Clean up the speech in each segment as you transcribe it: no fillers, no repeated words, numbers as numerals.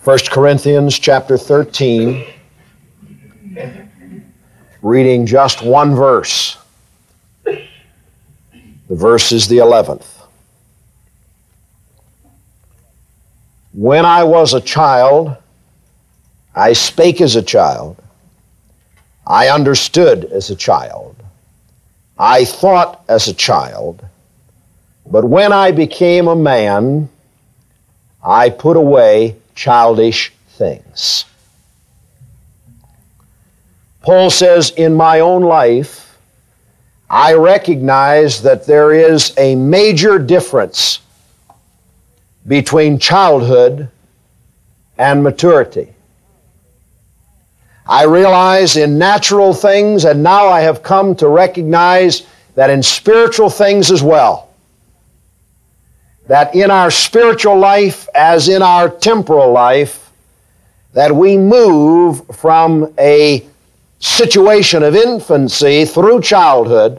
1 Corinthians chapter 13, reading just one verse. The verse is the 11th. When I was a child, I spake as a child. I understood as a child. I thought as a child. But when I became a man, I put away childish things. Paul says, in my own life, I recognize that there is a major difference between childhood and maturity. I realize in natural things, and now I have come to recognize that in spiritual things as well, that in our spiritual life, as in our temporal life, that we move from a situation of infancy through childhood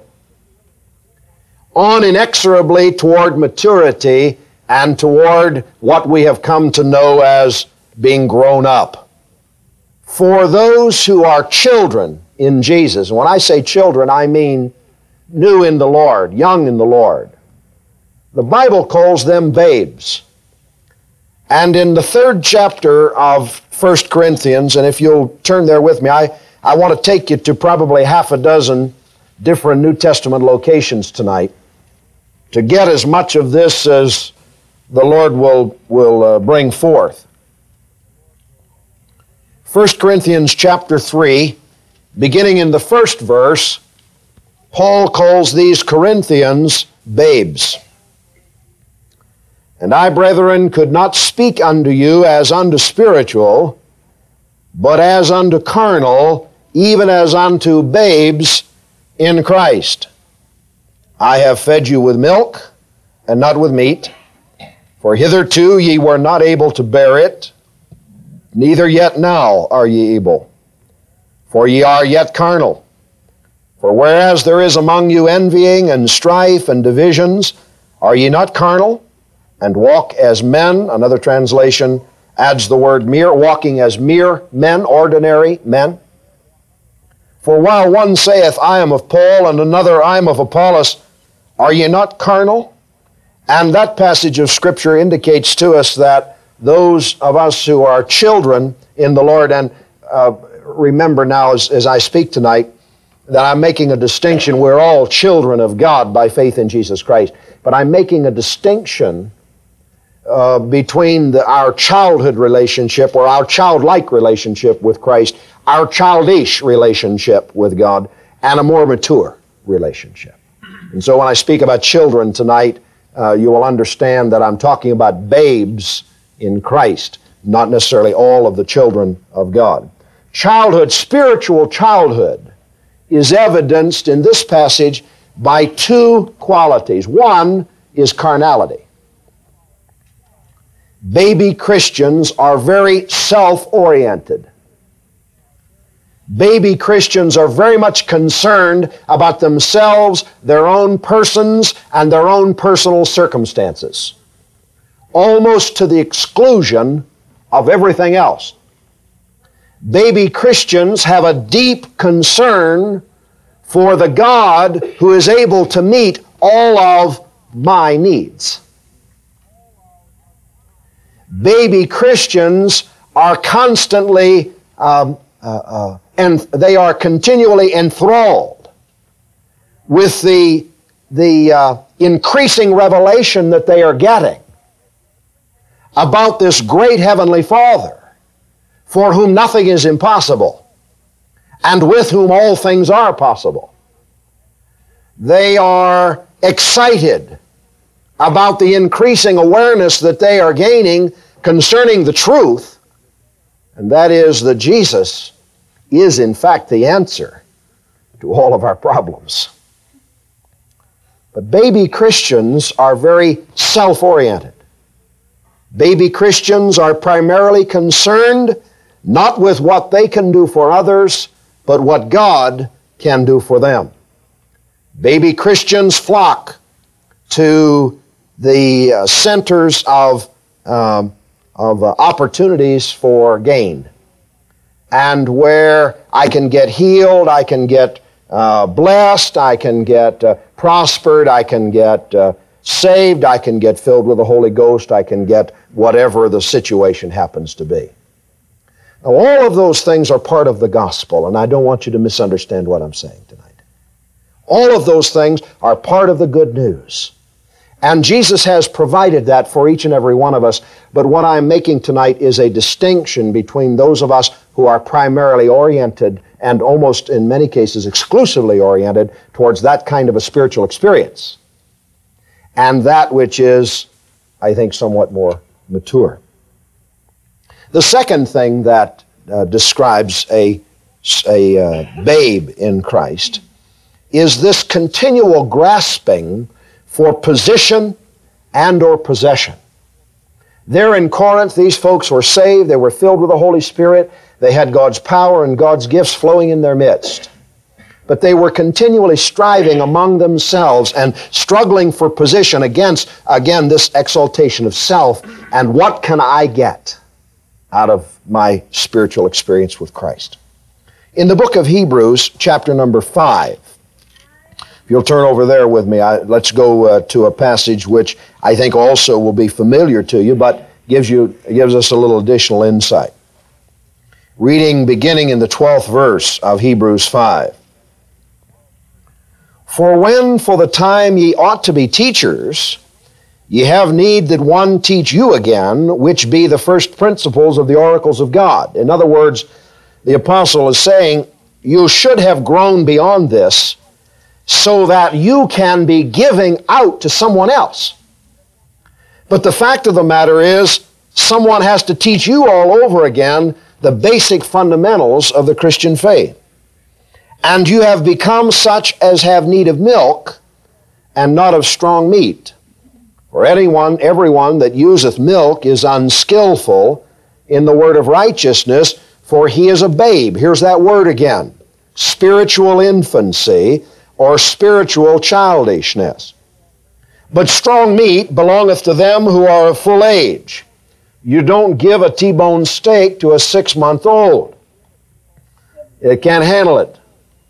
on inexorably toward maturity and toward what we have come to know as being grown up. For those who are children in Jesus, and when I say children, I mean new in the Lord, young in the Lord, the Bible calls them babes. And in the 3rd chapter of 1 Corinthians, and if you'll turn there with me, I want to take you to probably half a dozen different New Testament locations tonight to get as much of this as the Lord will bring forth. 1 Corinthians chapter 3, beginning in the 1st verse, Paul calls these Corinthians babes. And I, brethren, could not speak unto you as unto spiritual, but as unto carnal, even as unto babes in Christ. I have fed you with milk, and not with meat, for hitherto ye were not able to bear it, neither yet now are ye able. For ye are yet carnal. For whereas there is among you envying and strife and divisions, are ye not carnal, and walk as men? Another translation adds the word mere, walking as mere men, ordinary men. For while one saith, I am of Paul, and another, I am of Apollos, are ye not carnal? And that passage of Scripture indicates to us that those of us who are children in the Lord, and remember now as I speak tonight, that I'm making a distinction. We're all children of God by faith in Jesus Christ. But I'm making a distinction between our childhood relationship, or our childlike relationship with Christ, our childish relationship with God, and a more mature relationship. And so when I speak about children tonight, you will understand that I'm talking about babes in Christ, not necessarily all of the children of God. Childhood, spiritual childhood, is evidenced in this passage by two qualities. One is carnality. Baby Christians are very self-oriented. Baby Christians are very much concerned about themselves, their own persons, and their own personal circumstances, almost to the exclusion of everything else. Baby Christians have a deep concern for the God who is able to meet all of my needs. Baby Christians are constantly and they are continually enthralled with the increasing revelation that they are getting about this great Heavenly Father, for whom nothing is impossible, and with whom all things are possible. They are excited about the increasing awareness that they are gaining concerning the truth, and that is that Jesus is in fact the answer to all of our problems. But baby Christians are very self-oriented. Baby Christians are primarily concerned not with what they can do for others, but what God can do for them. Baby Christians flock to the centers of opportunities for gain, and where I can get healed, I can get blessed, I can get prospered, I can get saved, I can get filled with the Holy Ghost, I can get whatever the situation happens to be. Now, all of those things are part of the gospel, and I don't want you to misunderstand what I'm saying tonight. All of those things are part of the good news. And Jesus has provided that for each and every one of us. But what I'm making tonight is a distinction between those of us who are primarily oriented and almost in many cases exclusively oriented towards that kind of a spiritual experience, and that which is, I think, somewhat more mature. The second thing that describes a babe in Christ is this continual grasping for position and or possession. There in Corinth, these folks were saved, they were filled with the Holy Spirit, they had God's power and God's gifts flowing in their midst. But they were continually striving among themselves and struggling for position against, again, this exaltation of self, and what can I get out of my spiritual experience with Christ. In the book of Hebrews, chapter number 5, if you'll turn over there with me, let's go to a passage which I think also will be familiar to you, but gives us a little additional insight. Reading beginning in the 12th verse of Hebrews 5. For when for the time ye ought to be teachers, ye have need that one teach you again, which be the first principles of the oracles of God. In other words, the apostle is saying, you should have grown beyond this, so that you can be giving out to someone else. But the fact of the matter is, someone has to teach you all over again the basic fundamentals of the Christian faith. And you have become such as have need of milk, and not of strong meat. For everyone that useth milk is unskillful in the word of righteousness, for he is a babe. Here's that word again. Spiritual infancy, or spiritual childishness. But strong meat belongeth to them who are of full age. You don't give a T-bone steak to a 6-month-old. It can't handle it.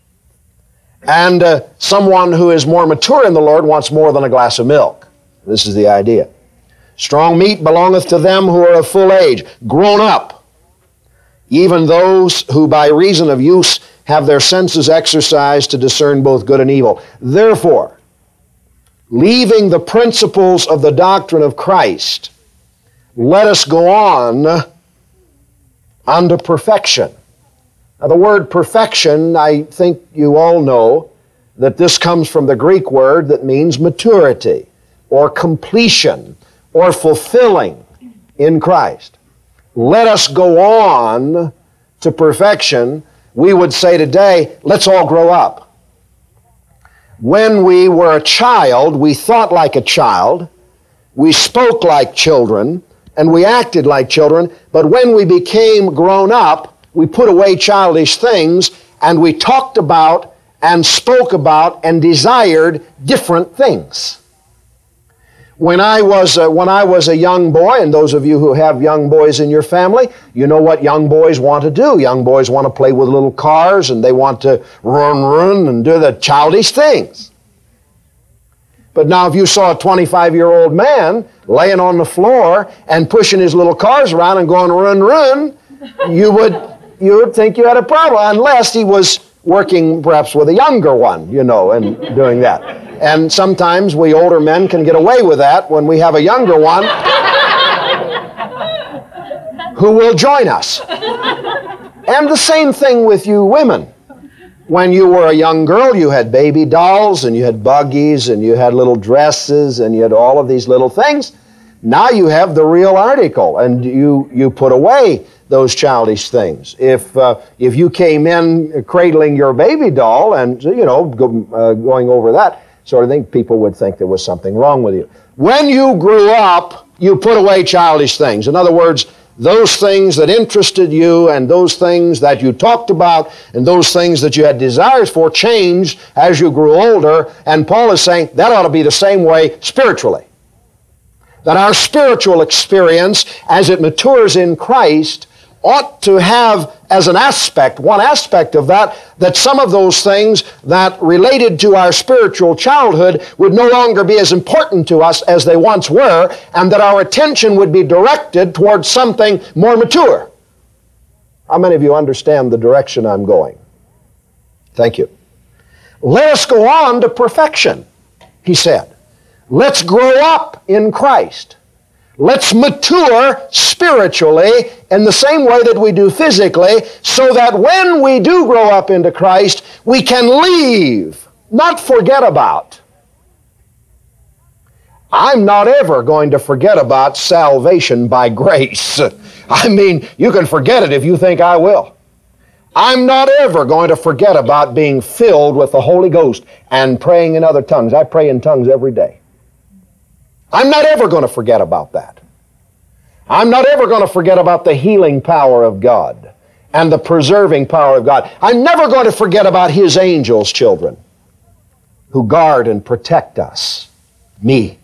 And someone who is more mature in the Lord wants more than a glass of milk. This is the idea. Strong meat belongeth to them who are of full age, grown up, even those who by reason of use have their senses exercised to discern both good and evil. Therefore, leaving the principles of the doctrine of Christ, let us go on unto perfection. Now, the word perfection, I think you all know that this comes from the Greek word that means maturity, or completion, or fulfilling in Christ. Let us go on to perfection. We would say today, let's all grow up. When we were a child, we thought like a child, we spoke like children, and we acted like children, but when we became grown up, we put away childish things, and we talked about and spoke about and desired different things. When I was a young boy, and those of you who have young boys in your family, you know what young boys want to do. Young boys want to play with little cars, and they want to run and do the childish things. But now if you saw a 25-year-old man laying on the floor and pushing his little cars around and going run, you would think you had a problem, unless he was working perhaps with a younger one, and doing that. And sometimes we older men can get away with that when we have a younger one who will join us. And the same thing with you women. When you were a young girl, you had baby dolls, and you had buggies, and you had little dresses, and you had all of these little things. Now you have the real article, and you put away those childish things. If you came in cradling your baby doll and, going over that sort of thing, people would think there was something wrong with you. When you grew up, you put away childish things. In other words, those things that interested you and those things that you talked about and those things that you had desires for changed as you grew older. And Paul is saying that ought to be the same way spiritually. that our spiritual experience, as it matures in Christ, ought to have as an aspect, one aspect of that, that some of those things that related to our spiritual childhood would no longer be as important to us as they once were, and that our attention would be directed towards something more mature. How many of you understand the direction I'm going? Thank you. Let us go on to perfection, he said. Let's grow up in Christ. Let's mature spiritually in the same way that we do physically, so that when we do grow up into Christ, we can leave, not forget about. I'm not ever going to forget about salvation by grace. I mean, you can forget it if you think I will. I'm not ever going to forget about being filled with the Holy Ghost and praying in other tongues. I pray in tongues every day. I'm not ever going to forget about that. I'm not ever going to forget about the healing power of God and the preserving power of God. I'm never going to forget about His angels, children, who guard and protect us, me.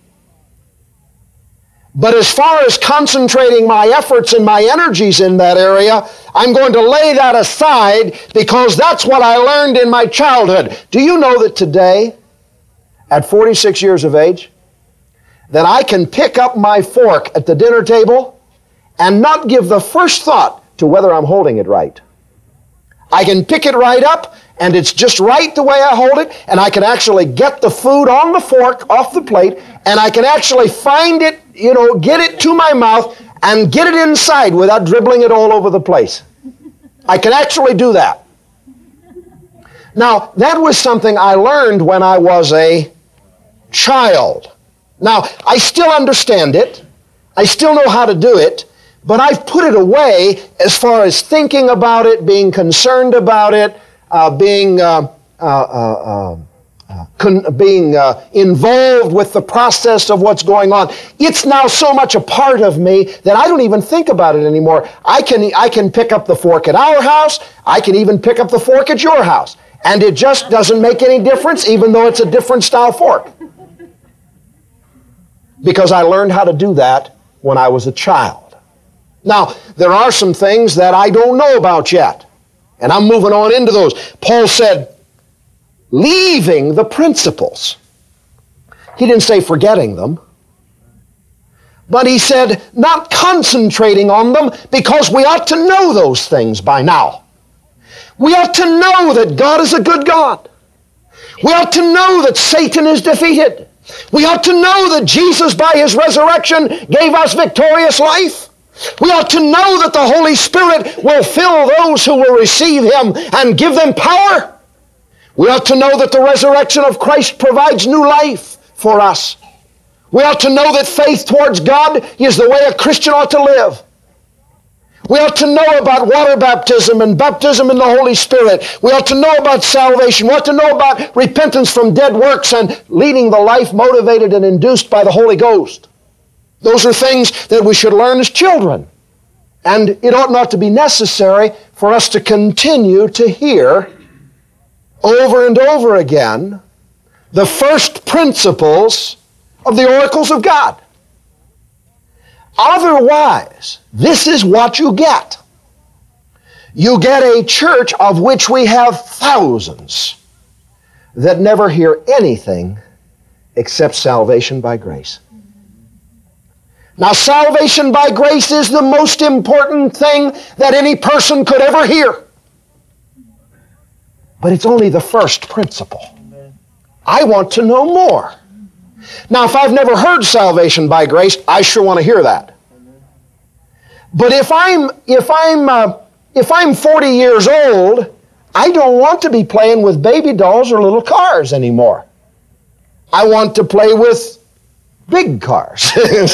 But as far as concentrating my efforts and my energies in that area, I'm going to lay that aside, because that's what I learned in my childhood. Do you know that today, at 46 years of age, that I can pick up my fork at the dinner table and not give the first thought to whether I'm holding it right? I can pick it right up, and it's just right the way I hold it, and I can actually get the food on the fork off the plate, and I can actually find it, get it to my mouth and get it inside without dribbling it all over the place. I can actually do that. Now, that was something I learned when I was a child. Now, I still understand it. I still know how to do it, but I've put it away as far as thinking about it, being concerned about it, being involved with the process of what's going on. It's now so much a part of me that I don't even think about it anymore. I can pick up the fork at our house. I can even pick up the fork at your house. And it just doesn't make any difference, even though it's a different style fork. Because I learned how to do that when I was a child. Now, there are some things that I don't know about yet, and I'm moving on into those. Paul said, leaving the principles. He didn't say forgetting them, but he said not concentrating on them, because we ought to know those things by now. We ought to know that God is a good God. We ought to know that Satan is defeated. We ought to know that Jesus, by His resurrection, gave us victorious life. We ought to know that the Holy Spirit will fill those who will receive Him and give them power. We ought to know that the resurrection of Christ provides new life for us. We ought to know that faith towards God is the way a Christian ought to live. We ought to know about water baptism and baptism in the Holy Spirit. We ought to know about salvation. We ought to know about repentance from dead works and leading the life motivated and induced by the Holy Ghost. Those are things that we should learn as children. And it ought not to be necessary for us to continue to hear over and over again the first principles of the oracles of God. Otherwise, this is what you get. You get a church of which we have thousands that never hear anything except salvation by grace. Now, salvation by grace is the most important thing that any person could ever hear. But it's only the first principle. I want to know more. Now, if I've never heard salvation by grace, I sure want to hear that. But if I'm 40 years old, I don't want to be playing with baby dolls or little cars anymore. I want to play with big cars.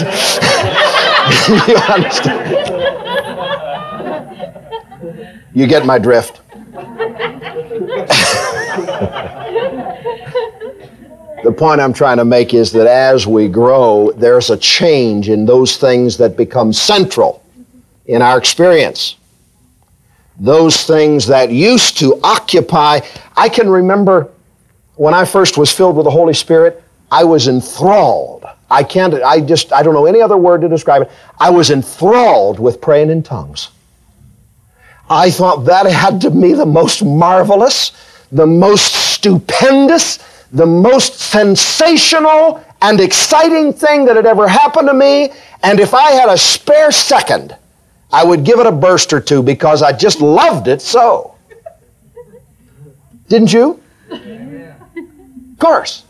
You understand? You get my drift. The point I'm trying to make is that as we grow, there's a change in those things that become central in our experience. Those things that used to occupy. I can remember when I first was filled with the Holy Spirit, I was enthralled. I don't know any other word to describe it. I was enthralled with praying in tongues. I thought that had to be the most marvelous, the most stupendous, the most sensational and exciting thing that had ever happened to me. And if I had a spare second, I would give it a burst or two because I just loved it so. Didn't you? Of course.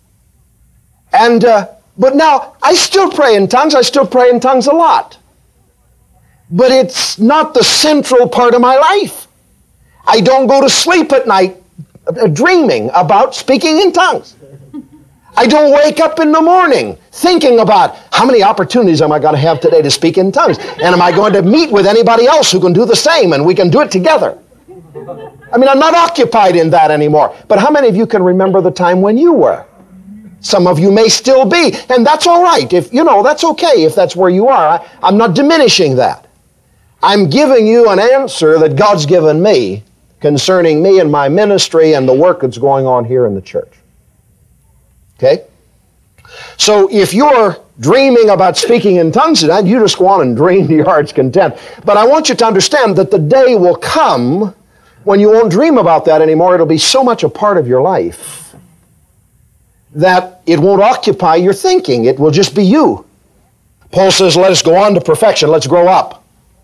And, but now, I still pray in tongues. I still pray in tongues a lot. But it's not the central part of my life. I don't go to sleep at night dreaming about speaking in tongues. I don't wake up in the morning thinking about how many opportunities am I going to have today to speak in tongues? And am I going to meet with anybody else who can do the same and we can do it together? I mean, I'm not occupied in that anymore. But how many of you can remember the time when you were? Some of you may still be, and that's all right. That's okay if that's where you are. I'm not diminishing that. I'm giving you an answer that God's given me concerning me and my ministry and the work that's going on here in the church. Okay? So if you're dreaming about speaking in tongues tonight, you just go on and dream to your heart's content. But I want you to understand that the day will come when you won't dream about that anymore. It'll be so much a part of your life that it won't occupy your thinking. It will just be you. Paul says, let us go on to perfection. Let's grow up.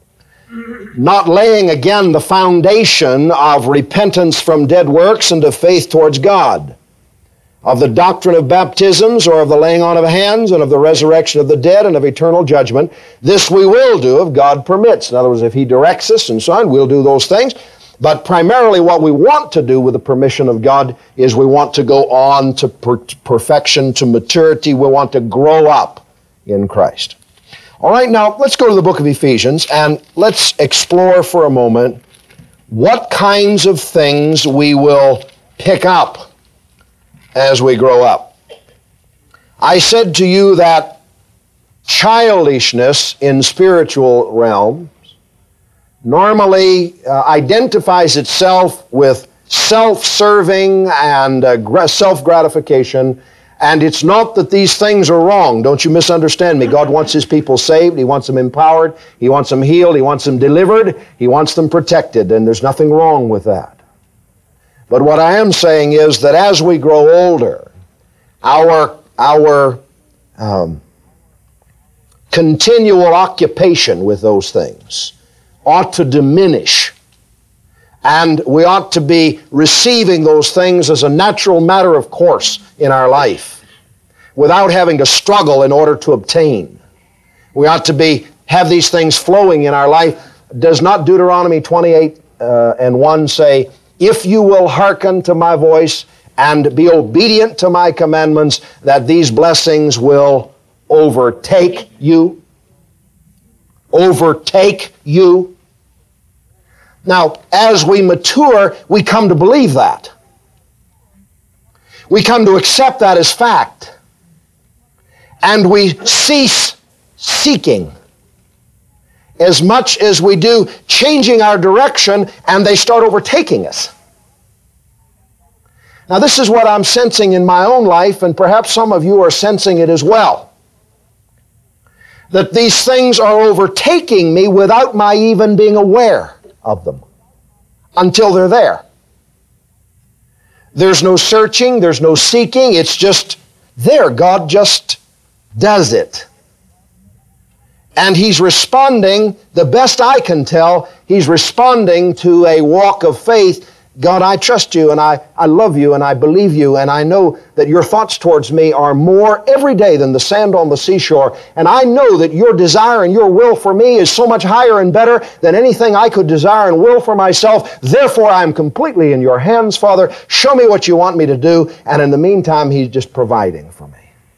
Not laying again the foundation of repentance from dead works and of faith towards God, of the doctrine of baptisms or of the laying on of hands and of the resurrection of the dead and of eternal judgment. This we will do if God permits. In other words, if He directs us and so on, we'll do those things. But primarily what we want to do with the permission of God is we want to go on to perfection, to maturity. We want to grow up in Christ. All right, now let's go to the book of Ephesians and let's explore for a moment what kinds of things we will pick up as we grow up. I said to you that childishness in spiritual realms normally identifies itself with self-serving and self-gratification. And it's not that these things are wrong. Don't you misunderstand me. God wants His people saved. He wants them empowered. He wants them healed. He wants them delivered. He wants them protected. And there's nothing wrong with that. But what I am saying is that as we grow older, our continual occupation with those things ought to diminish. And we ought to be receiving those things as a natural matter of course in our life without having to struggle in order to obtain. We ought to have these things flowing in our life. Does not Deuteronomy 28 and 1 say, if you will hearken to my voice and be obedient to my commandments, that these blessings will overtake you? Overtake you. Now, as we mature, we come to believe that. We come to accept that as fact. And we cease seeking as much as we do changing our direction, and they start overtaking us. Now, this is what I'm sensing in my own life, and perhaps some of you are sensing it as well. That these things are overtaking me without my even being aware of them until they're there. There's no searching, there's no seeking, it's just there. God just does it. And He's responding, the best I can tell, He's responding to a walk of faith. God, I trust you, and I love you, and I believe you, and I know that your thoughts towards me are more every day than the sand on the seashore, and I know that your desire and your will for me is so much higher and better than anything I could desire and will for myself. Therefore, I am completely in your hands, Father. Show me what you want me to do, and in the meantime, He's just providing for me.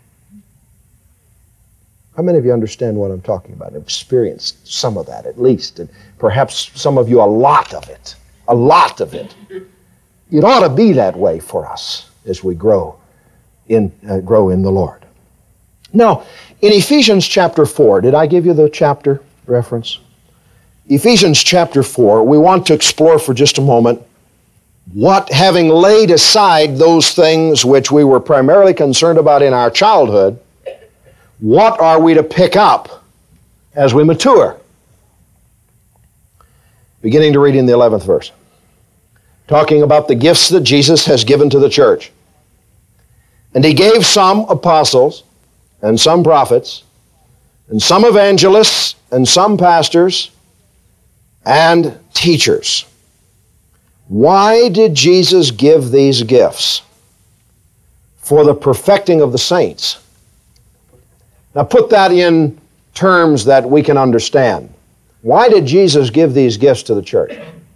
How many of you understand what I'm talking about? I've experienced some of that, at least, and perhaps some of you a lot of it. A lot of it. It ought to be that way for us as we grow in the Lord. Now, in Ephesians chapter 4, did I give you the chapter reference? Ephesians chapter 4, we want to explore for just a moment what, having laid aside those things which we were primarily concerned about in our childhood, what are we to pick up as we mature? Beginning to read in the 11th verse. Talking about the gifts that Jesus has given to the church. And he gave some apostles, and some prophets, and some evangelists, and some pastors, and teachers. Why did Jesus give these gifts? For the perfecting of the saints. Now put that in terms that we can understand. Why did Jesus give these gifts to the church?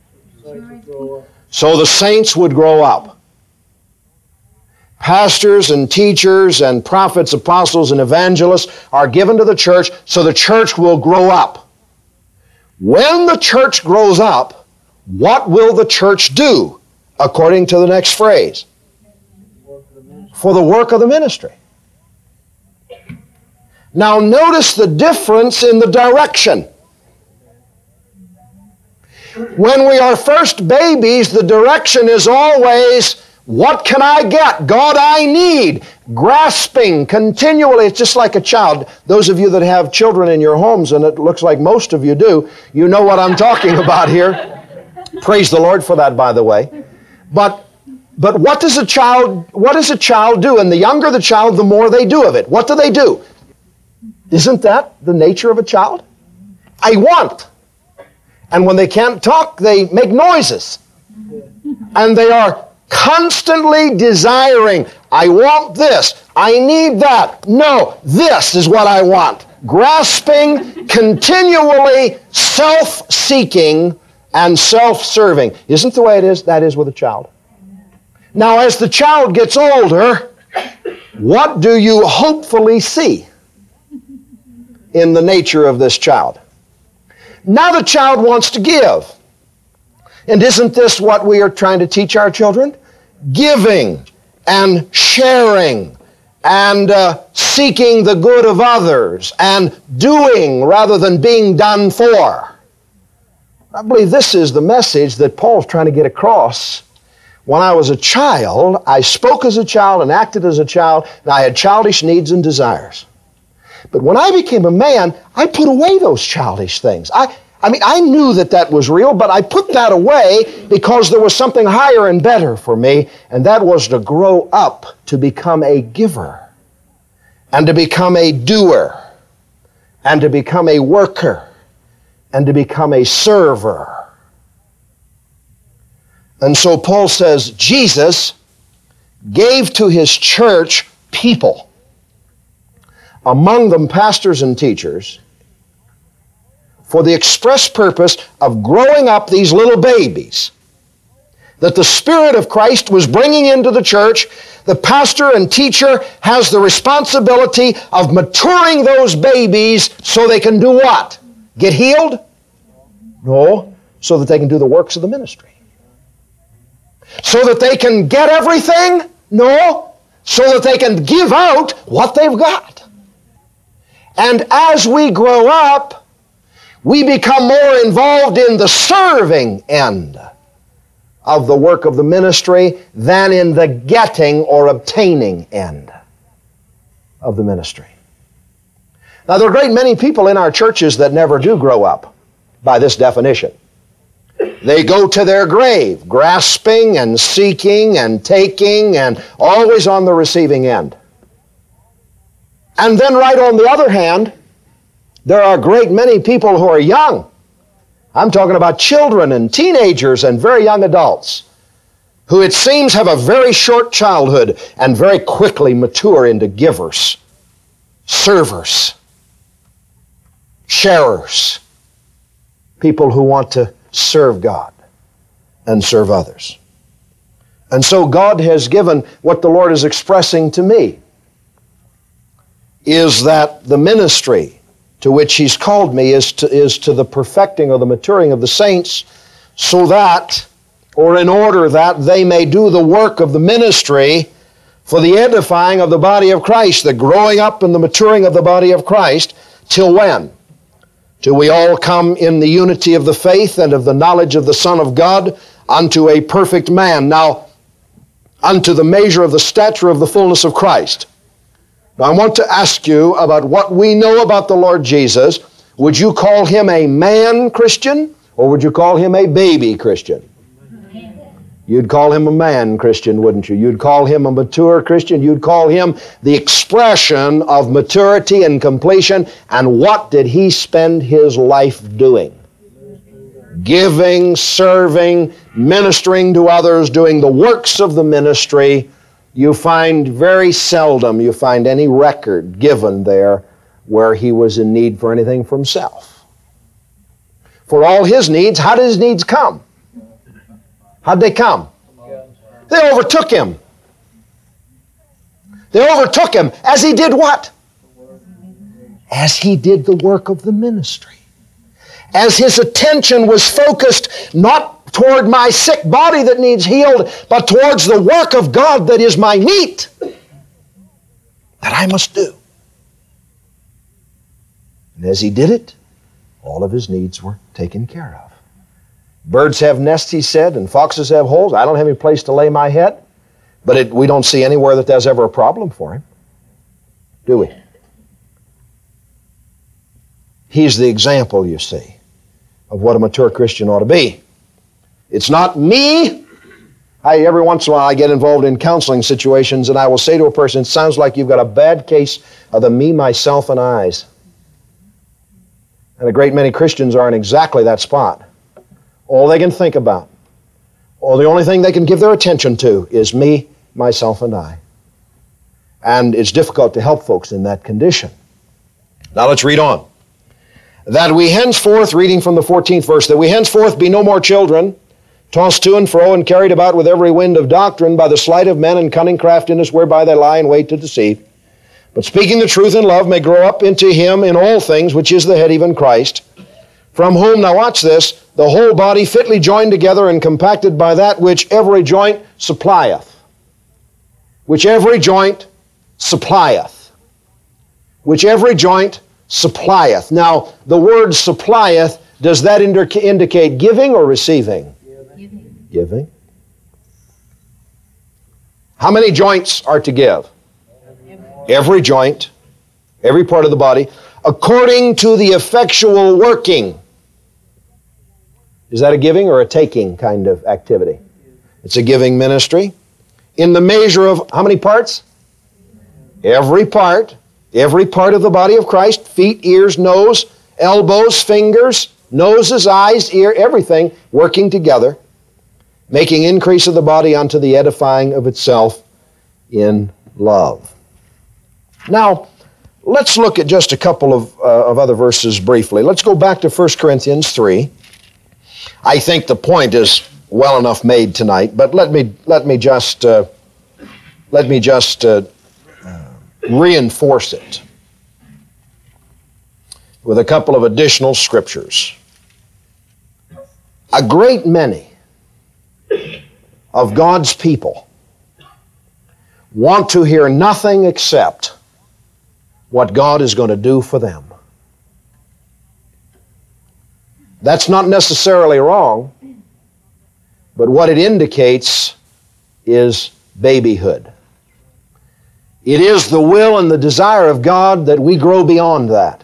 So the saints would grow up. Pastors and teachers and prophets, apostles, and evangelists are given to the church so the church will grow up. When the church grows up, what will the church do? According to the next phrase. For the work of the ministry. Now notice the difference in the direction. When we are first babies, the direction is always, what can I get? God, I need. Grasping continually. It's just like a child. Those of you that have children in your homes, and it looks like most of you do, you know what I'm talking about here. Praise the Lord for that, by the way. But what does a child do? And the younger the child, the more they do of it. What do? Isn't that the nature of a child? I want. And when they can't talk, they make noises. And they are constantly desiring, I want this, I need that. No, this is what I want. Grasping, continually self-seeking and self-serving. Isn't the way it is? That is with a child. Now, as the child gets older, what do you hopefully see in the nature of this child? Now the child wants to give. And isn't this what we are trying to teach our children? Giving and sharing and seeking the good of others and doing rather than being done for. I believe this is the message that Paul's trying to get across. When I was a child, I spoke as a child and acted as a child, and I had childish needs and desires. But when I became a man, I put away those childish things. I knew that was real, but I put that away because there was something higher and better for me, and that was to grow up to become a giver, and to become a doer, and to become a worker, and to become a server. And so Paul says Jesus gave to his church people, among them pastors and teachers, for the express purpose of growing up these little babies that the Spirit of Christ was bringing into the church. The pastor and teacher has the responsibility of maturing those babies so they can do what? Get healed? No, so that they can do the works of the ministry. So that they can get everything? No, so that they can give out what they've got. And as we grow up, we become more involved in the serving end of the work of the ministry than in the getting or obtaining end of the ministry. Now, there are a great many people in our churches that never do grow up by this definition. They go to their grave, grasping and seeking and taking and always on the receiving end. And then right on the other hand, there are a great many people who are young. I'm talking about children and teenagers and very young adults who it seems have a very short childhood and very quickly mature into givers, servers, sharers, people who want to serve God and serve others. And so God has given what the Lord is expressing to me is that the ministry to which He's called me is to the perfecting or the maturing of the saints, so that, or in order that they may do the work of the ministry for the edifying of the body of Christ, the growing up and the maturing of the body of Christ, till when? Till we all come in the unity of the faith and of the knowledge of the Son of God unto a perfect man. Now, unto the measure of the stature of the fullness of Christ. Now, I want to ask you about what we know about the Lord Jesus. Would you call him a man Christian, or would you call him a baby Christian? You'd call him a man Christian, wouldn't you? You'd call him a mature Christian. You'd call him the expression of maturity and completion. And what did he spend his life doing? Giving, serving, ministering to others, doing the works of the ministry. You find very seldom you find any record given there where he was in need for anything for himself. For all his needs, how did his needs come? How'd they come? They overtook him. They overtook him as he did what? As he did the work of the ministry. As his attention was focused not toward my sick body that needs healed, but towards the work of God that is my meat, that I must do. And as he did it, all of his needs were taken care of. Birds have nests, he said, and foxes have holes. I don't have any place to lay my head. But we don't see anywhere that there's ever a problem for him, do we? He's the example, you see, of what a mature Christian ought to be. It's not me. Every once in a while I get involved in counseling situations, and I will say to a person, it sounds like you've got a bad case of the me, myself, and I's. And a great many Christians are in exactly that spot. All they can think about, or the only thing they can give their attention to is me, myself, and I. And it's difficult to help folks in that condition. Now let's read on. That we henceforth, reading from the 14th verse, that we henceforth be no more children, tossed to and fro and carried about with every wind of doctrine by the sleight of men and cunning craftiness whereby they lie in wait to deceive. But speaking the truth in love may grow up into him in all things, which is the head, even Christ, from whom, now watch this, the whole body fitly joined together and compacted by that which every joint supplieth. Which every joint supplieth. Which every joint supplieth. Now, the word supplieth, does that indicate giving or receiving? Giving. Giving. How many joints are to give? Every joint, every part of the body, according to the effectual working. Is that a giving or a taking kind of activity? It's a giving ministry. In the measure of how many parts? Every part of the body of Christ, feet, ears, nose, elbows, fingers, noses, eyes, ear, everything working together, making increase of the body unto the edifying of itself in love. Now, let's look at just a couple of other verses briefly. Let's go back to 1 Corinthians 3. I think the point is well enough made tonight, but let me just reinforce it with a couple of additional scriptures. A great many of God's people want to hear nothing except what God is going to do for them. That's not necessarily wrong, but what it indicates is babyhood. It is the will and the desire of God that we grow beyond that.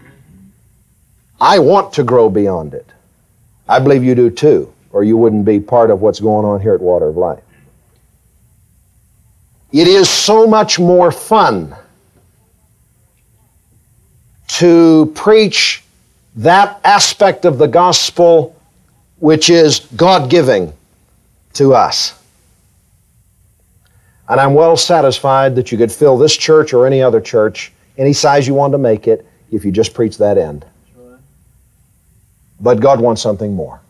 I want to grow beyond it. I believe you do too, or you wouldn't be part of what's going on here at Water of Life. It is so much more fun to preach that aspect of the gospel which is God-giving to us. And I'm well satisfied that you could fill this church or any other church, any size you want to make it, if you just preach that end. But God wants something more.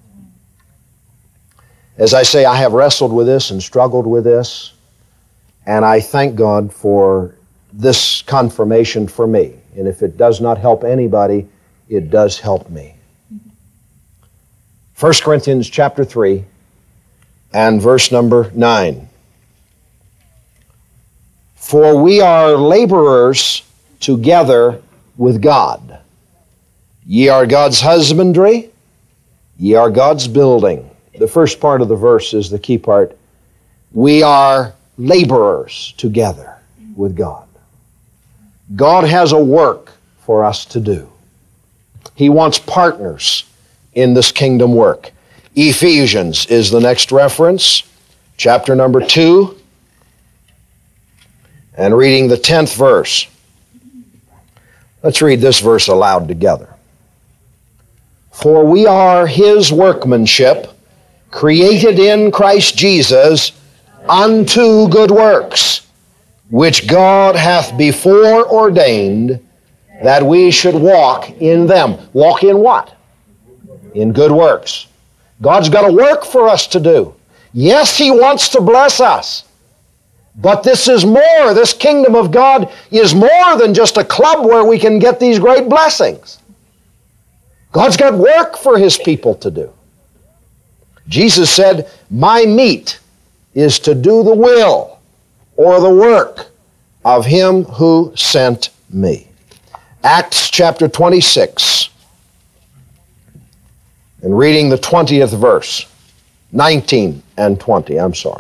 As I say, I have wrestled with this and struggled with this, and I thank God for this confirmation for me. And if it does not help anybody, it does help me. 1 Corinthians chapter 3 and verse number 9. For we are laborers together with God. Ye are God's husbandry, ye are God's building. The first part of the verse is the key part. We are laborers together with God. God has a work for us to do. He wants partners in this kingdom work. Ephesians is the next reference, chapter number 2, and reading the 10th verse. Let's read this verse aloud together. For we are His workmanship, created in Christ Jesus unto good works, which God hath before ordained that we should walk in them. Walk in what? In good works. God's got a work for us to do. Yes, He wants to bless us. But this is more. This kingdom of God is more than just a club where we can get these great blessings. God's got work for His people to do. Jesus said, my meat is to do the will or the work of Him who sent me. Acts chapter 26, and reading the 20th verse, 19 and 20,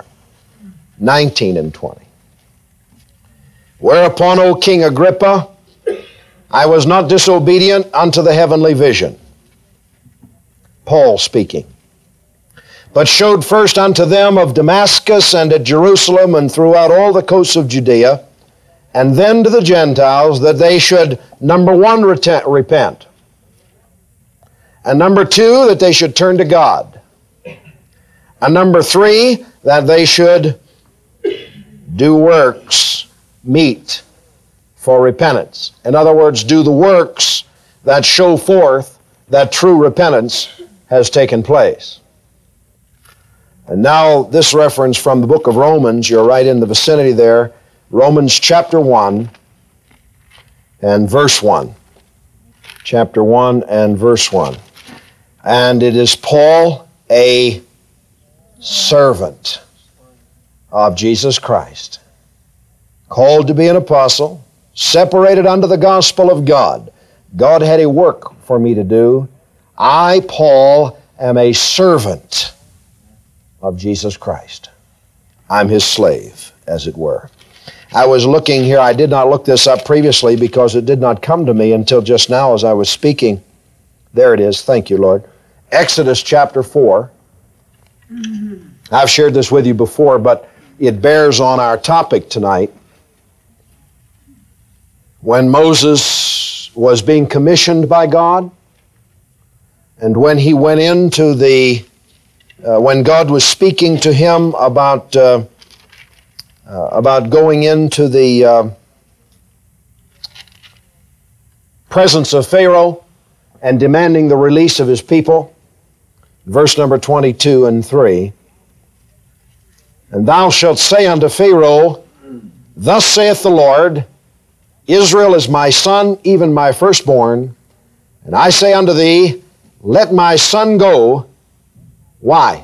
19 and 20. Whereupon, O King Agrippa, I was not disobedient unto the heavenly vision. Paul speaking. But showed first unto them of Damascus and at Jerusalem and throughout all the coasts of Judea, and then to the Gentiles, that they should, number one, repent. And number two, that they should turn to God. And number three, that they should do works meet for repentance. In other words, do the works that show forth that true repentance has taken place. And now this reference from the book of Romans, you're right in the vicinity there, Romans chapter 1 and verse 1. Chapter 1 and verse 1. And it is Paul, a servant of Jesus Christ, called to be an apostle, separated unto the gospel of God. God had a work for me to do. I, Paul, am a servant of Jesus Christ. I'm His slave, as it were. I was looking here, I did not look this up previously because it did not come to me until just now as I was speaking. There it is, thank you, Lord. Exodus chapter 4. I've shared this with you before, but it bears on our topic tonight. When Moses was being commissioned by God, and when he went into when God was speaking to him about going into the presence of Pharaoh and demanding the release of his people, verse number 22 and 3, and thou shalt say unto Pharaoh, thus saith the Lord, Israel is my son, even my firstborn, and I say unto thee, let my son go. Why?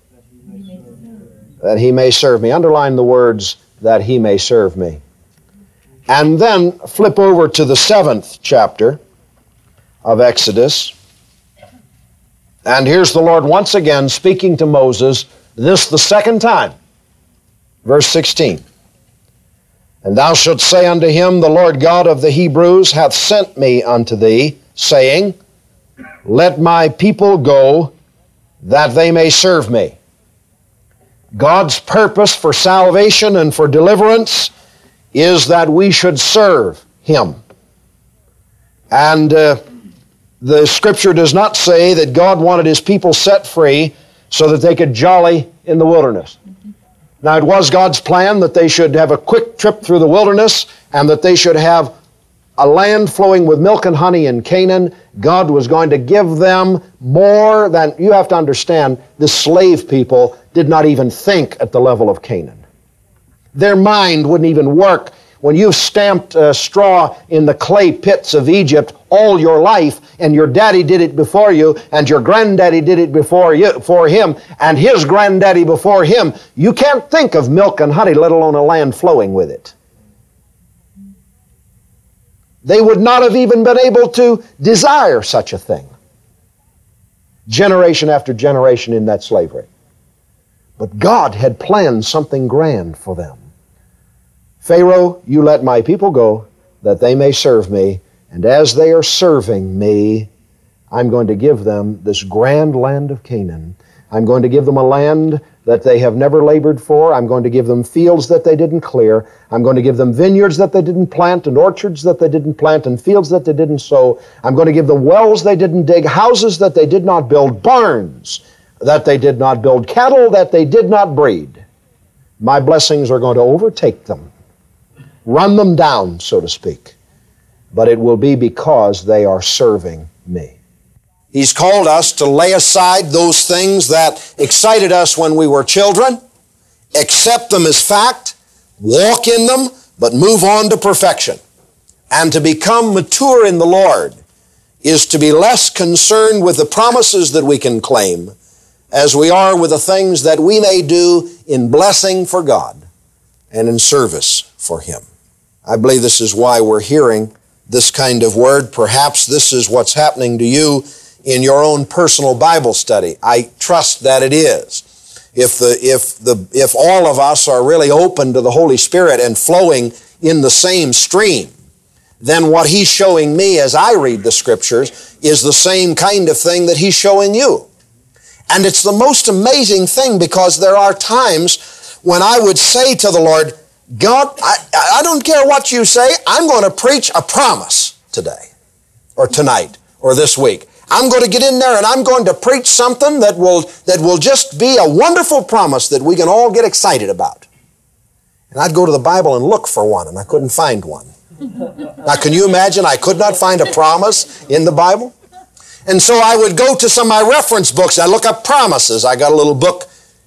That he may serve me. Underline the words, that he may serve me. And then flip over to the 7th chapter of Exodus. And here's the Lord once again speaking to Moses, this the second time. Verse 16. And thou shalt say unto him, the Lord God of the Hebrews hath sent me unto thee, saying, let my people go, that they may serve me. God's purpose for salvation and for deliverance is that we should serve Him. And the Scripture does not say that God wanted His people set free so that they could jolly in the wilderness. Now, it was God's plan that they should have a quick trip through the wilderness and that they should have a land flowing with milk and honey in Canaan. God was going to give them more than, you have to understand, the slave people did not even think at the level of Canaan. Their mind wouldn't even work. When you've stamped straw in the clay pits of Egypt all your life, and your daddy did it before you, and your granddaddy did it before him, and his granddaddy before him, you can't think of milk and honey, let alone a land flowing with it. They would not have even been able to desire such a thing. Generation after generation in that slavery. But God had planned something grand for them. Pharaoh, you let my people go, that they may serve me. And as they are serving me, I'm going to give them this grand land of Canaan. I'm going to give them a land that they have never labored for. I'm going to give them fields that they didn't clear. I'm going to give them vineyards that they didn't plant, and orchards that they didn't plant, and fields that they didn't sow. I'm going to give them wells they didn't dig, houses that they did not build, barns that they did not build, cattle that they did not breed. My blessings are going to overtake them, run them down, so to speak. But it will be because they are serving me. He's called us to lay aside those things that excited us when we were children, accept them as fact, walk in them, but move on to perfection. And to become mature in the Lord is to be less concerned with the promises that we can claim as we are with the things that we may do in blessing for God and in service for Him. I believe this is why we're hearing this kind of word. Perhaps this is what's happening to you in your own personal Bible study. I trust that it is. If all of us are really open to the Holy Spirit and flowing in the same stream, then what He's showing me as I read the Scriptures is the same kind of thing that He's showing you. And it's the most amazing thing, because there are times when I would say to the Lord, God, I don't care what you say, I'm going to preach a promise today, or tonight, or this week. I'm going to get in there and I'm going to preach something that will just be a wonderful promise that we can all get excited about. And I'd go to the Bible and look for one, and I couldn't find one. Now, can you imagine? I could not find a promise in the Bible. And so I would go to some of my reference books. I look up promises. I got a little book,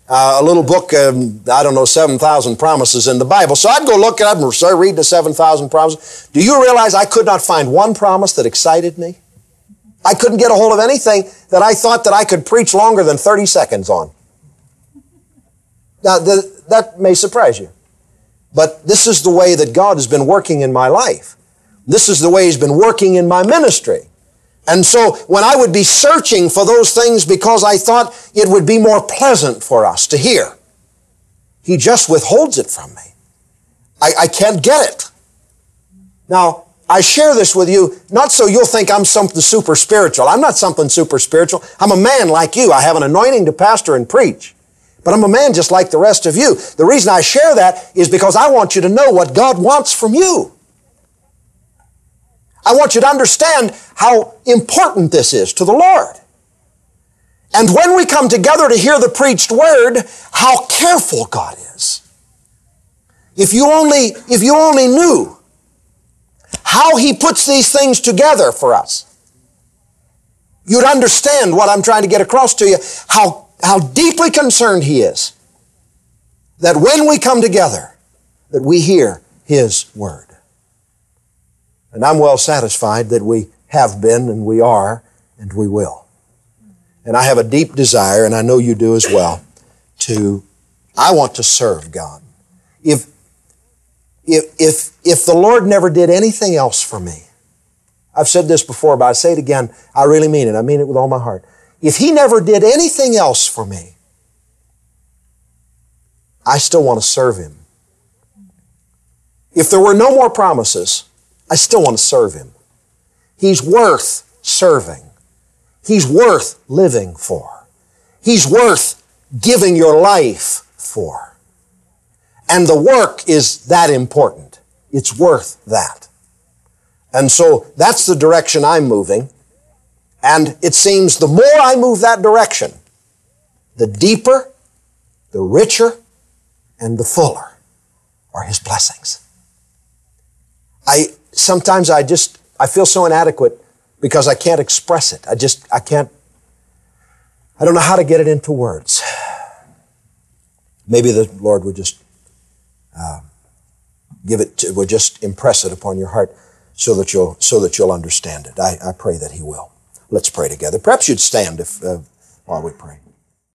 7,000 promises in the Bible. So I'd go look it up and start reading the 7,000 promises. Do you realize I could not find one promise that excited me? I couldn't get a hold of anything that I thought that I could preach longer than 30 seconds on. Now, that may surprise you. But this is the way that God has been working in my life. This is the way He's been working in my ministry. And so when I would be searching for those things because I thought it would be more pleasant for us to hear, He just withholds it from me. I can't get it. Now, I share this with you, not so you'll think I'm something super spiritual. I'm not something super spiritual. I'm a man like you. I have an anointing to pastor and preach. But I'm a man just like the rest of you. The reason I share that is because I want you to know what God wants from you. I want you to understand how important this is to the Lord. And when we come together to hear the preached word, how careful God is. If you only knew how He puts these things together for us, you'd understand what I'm trying to get across to you, how deeply concerned He is that when we come together, that we hear His word. And I'm well satisfied that we have been, and we are, and we will. And I have a deep desire, and I know you do as well, I want to serve God. If the Lord never did anything else for me, I've said this before, but I say it again, I really mean it. I mean it with all my heart. If He never did anything else for me, I still want to serve Him. If there were no more promises, I still want to serve Him. He's worth serving. He's worth living for. He's worth giving your life for. And the work is that important. It's worth that. And so that's the direction I'm moving. And it seems the more I move that direction, the deeper, the richer, and the fuller are His blessings. Sometimes I feel so inadequate because I can't express it. I don't know how to get it into words. Maybe the Lord would just would just impress it upon your heart so that you'll understand it. I pray that He will. Let's pray together. Perhaps you'd stand while we pray.